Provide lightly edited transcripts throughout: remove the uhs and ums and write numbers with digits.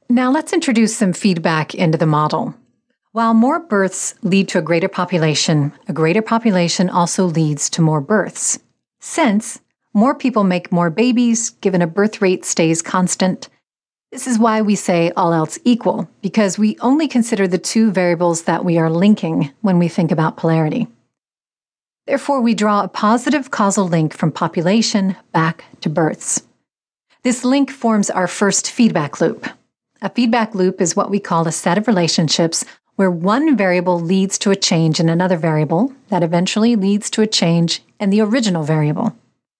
Now let's introduce some feedback into the model. While more births lead to a greater population also leads to more births. Since more people make more babies, given a birth rate stays constant, this is why we say all else equal, because we only consider the two variables that we are linking when we think about polarity. Therefore, we draw a positive causal link from population back to births. This link forms our first feedback loop. A feedback loop is what we call a set of relationships where one variable leads to a change in another variable that eventually leads to a change in the original variable.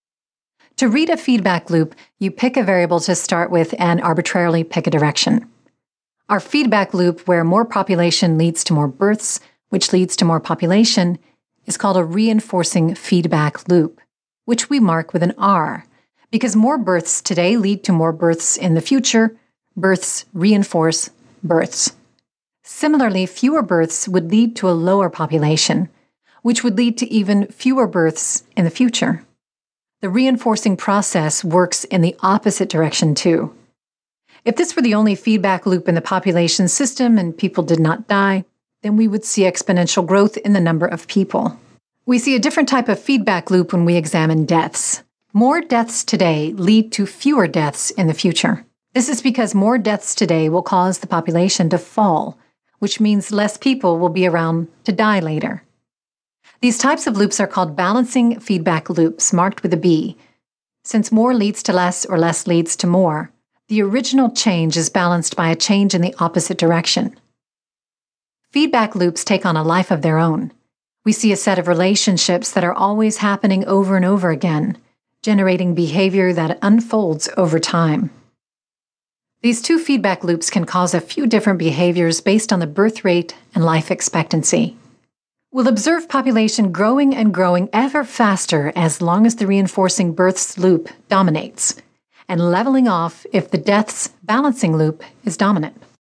To read a feedback loop, you pick a variable to start with and arbitrarily pick a direction. Our feedback loop, where more population leads to more births, which leads to more population, is called a reinforcing feedback loop, which we mark with an R, because more births today lead to more births in the future. Births reinforce births. Similarly, fewer births would lead to a lower population, which would lead to even fewer births in the future. The reinforcing process works in the opposite direction too. If this were the only feedback loop in the population system and people did not die, then we would see exponential growth in the number of people. We see a different type of feedback loop when we examine deaths. More deaths today lead to fewer deaths in the future. This is because more deaths today will cause the population to fall, which means less people will be around to die later. These types of loops are called balancing feedback loops, marked with a B. Since more leads to less or less leads to more, the original change is balanced by a change in the opposite direction. Feedback loops take on a life of their own. We see a set of relationships that are always happening over and over again, generating behavior that unfolds over time. These two feedback loops can cause a few different behaviors based on the birth rate and life expectancy. We'll observe population growing and growing ever faster as long as the reinforcing births loop dominates, and leveling off if the deaths balancing loop is dominant.